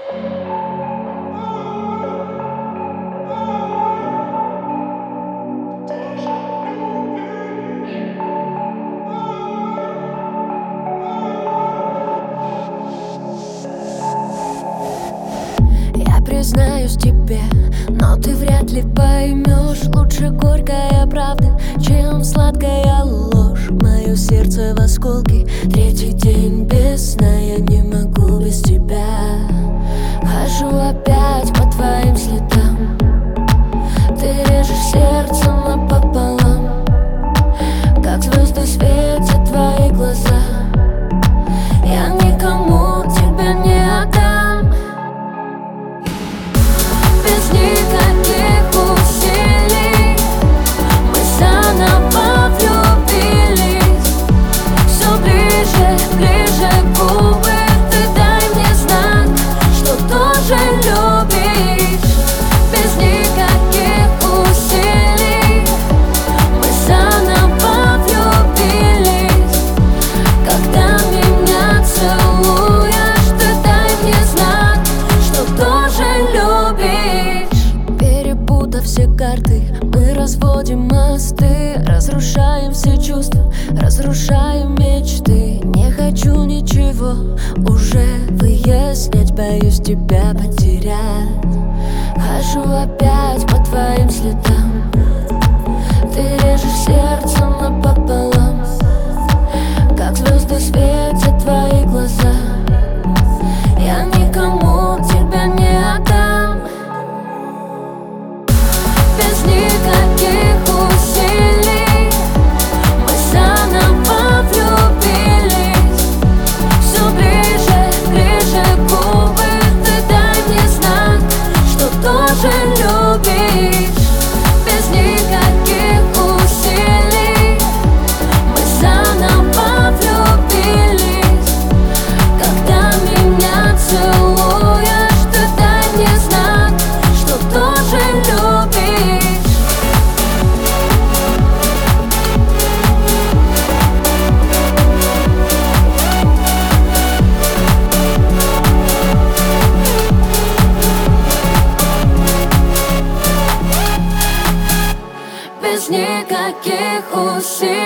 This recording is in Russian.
Я признаюсь тебе, но ты вряд ли поймешь. Лучше горькая правда, чем сладкая ложь. Мое сердце в осколке, третий день без сна. Я не могу без тебя. Хожу опять по твоим следам. Ты режешь сердце напополам. Как звезды светят твои глаза. Я никому тебя не отдам. Без никаких усилий мы заново влюбились. Все ближе, ближе губы. Ты дай мне знак, что тоже любишь. Без никаких усилий мы заново влюбились. Когда меня целуешь, ты дай мне знак, что тоже любишь. Перепутав все карты, мы разводим мосты. Разрушаем все чувства, разрушаем мечты. Не хочу ничего уже выяснять, боюсь тебя потерять. Хожу опять по твоим следам. Ты режешь сердце напополам. Как звезды светят твои глаза. Я никому тебя не отдам. Без никаких усилий мы заново влюбились. Все ближе, ближе губы. Ты дай мне знак, что тоже любишь. Без никаких усилий мы заново влюбились. Когда меня целуешь, ты дай мне знак, что тоже любишь. Без никаких усилий